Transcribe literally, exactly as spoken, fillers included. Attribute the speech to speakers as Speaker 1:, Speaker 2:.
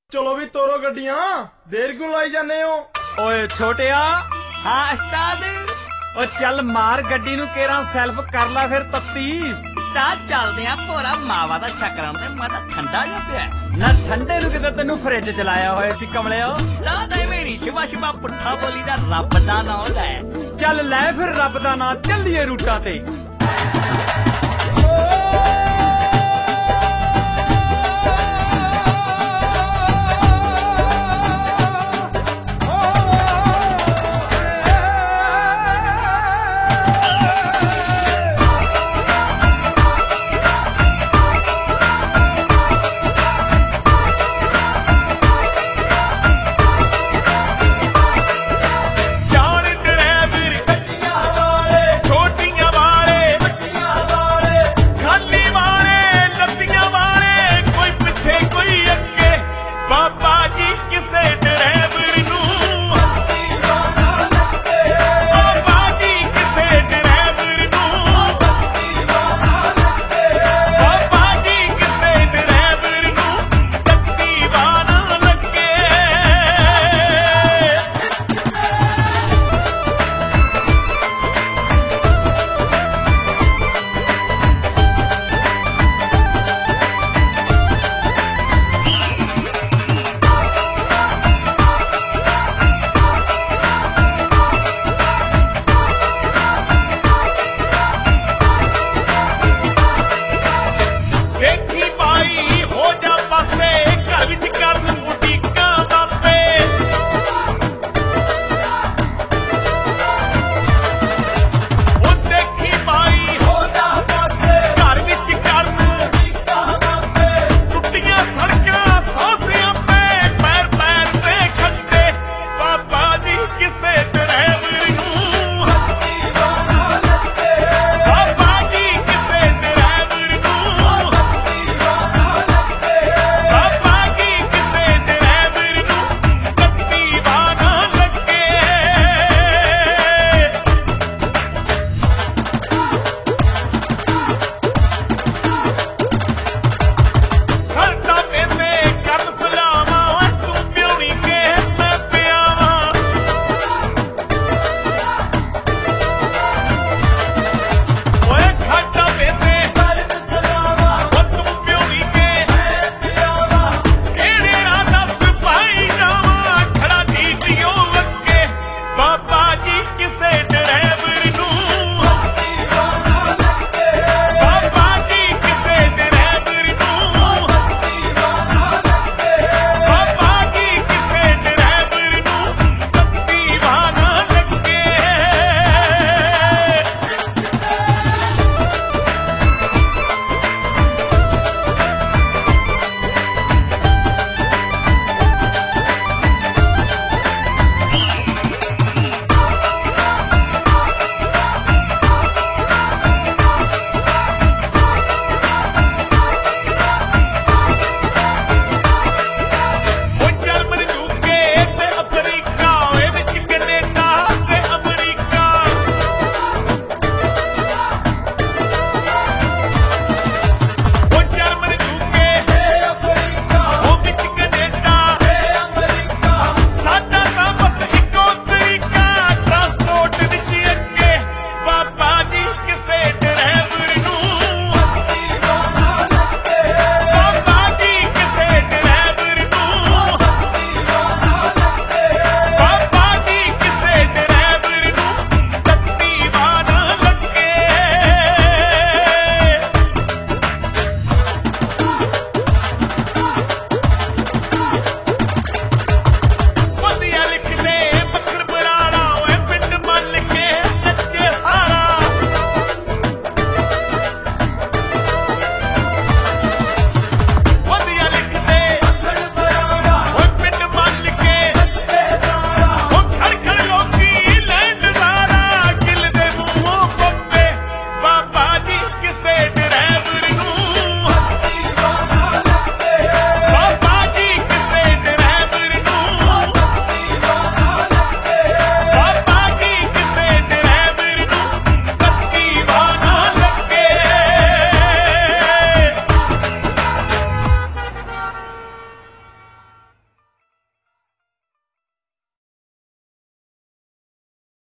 Speaker 1: चलो भी तोरो गड्डियां, देर क्यों लाई जाने हो?
Speaker 2: ओए छोटिया। हाँ उस्ताद। ओ चल मार गड्डी नू केरा सैल्फ कर ला फिर तत्ती।
Speaker 3: उस्ताद चलदे आ भोरा मावा दा छकरां ते मता ठंडा जा पिया
Speaker 2: ना ठंडे नू किते तेनू फ्रिज च लाया होया सी कमलिया।
Speaker 3: ला दे मेरी शिवा शिवा पुट्ठा बोली दा रब दा नाम लै।
Speaker 2: चल लै फिर रब दा नाम, चलिए रूटा ते।